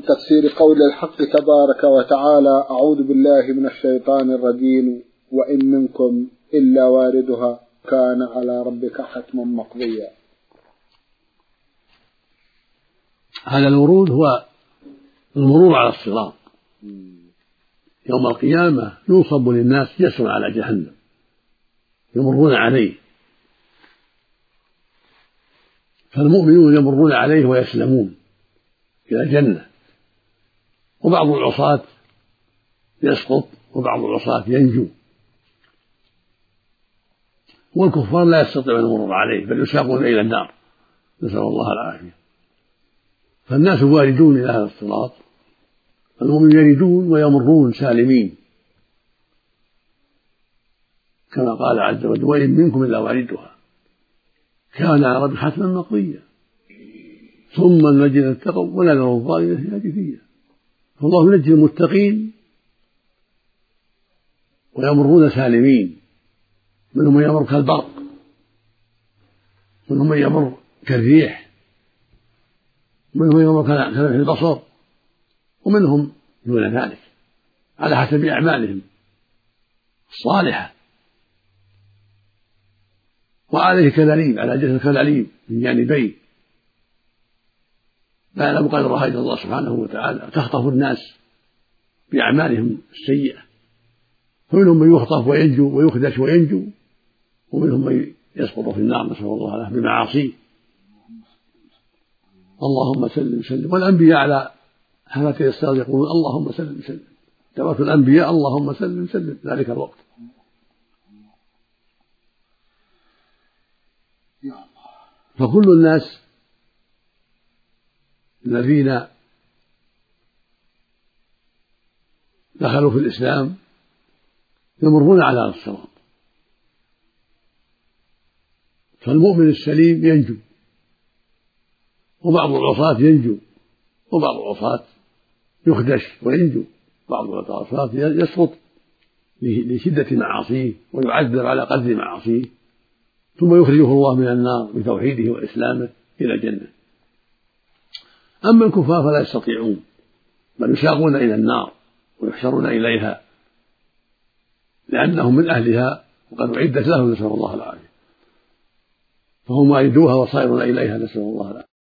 تفسير قول الحق تبارك وتعالى: أعوذ بالله من الشيطان الرجيم، وإن منكم إلا واردها كان على ربك حتما مقضيا. هذا الورود هو المرور على الصراط يوم القيامة، ينصب للناس جسر على جهنم يمرون عليه، فالمؤمنون يمرون عليه ويسلمون إلى الجنة، وبعض العصاة يسقط وبعض العصاة ينجو، والكفار لا يستطيعون المرور عليه بل يساقون إلى النار، نسأل الله العافية. فالناس واردون إلى هذا الصراط، المؤمنون يردون ويمرون سالمين كما قال عز وجل: وإن منكم إلا واردها كان على ربك حتما مقضيا ثم ننجي الذين اتقوا ولا نذر الظالمين فيها جثيا. فالله ينجي المتقين ويمرون سالمين، منهم من يمر كالبرق، منهم من يمر كالريح، منهم من يمر كلمح البصر، ومنهم دون ذلك على حسب أعمالهم الصالحة. وعليه كلاليب، على جسد كلاليب من جانبين لا يعلم قدرها إلا الله سبحانه وتعالى، تخطف الناس بأعمالهم السيئة، فمنهم من يخطف وينجو ويخدش وينجو، ومنهم من يسقط في النار نسأل الله له بمعاصيه. اللهم سلم سلم. والأنبياء على حافة الصراط يقولون: اللهم سلم سلم. دعوة الأنبياء: اللهم سلم سلم ذلك الوقت. فكل الناس الذين دخلوا في الإسلام يمرون على الصراط، فالمؤمن السليم ينجو، وبعض العصاة ينجو، وبعض العصاة يخدش وينجو، بعض العصاة يسقط لشدة معاصيه ويعذب على قدر معاصيه، ثم يخرجه الله من النار بتوحيده وإسلامه إلى الجنة. أما الكفار فلا يستطيعون، بل يساقون إلى النار ويحشرون إليها لأنهم من أهلها وقد أعدت لهم، نسأل الله العافية، فهم واردوها وصائرون إليها، نسأل الله العافية.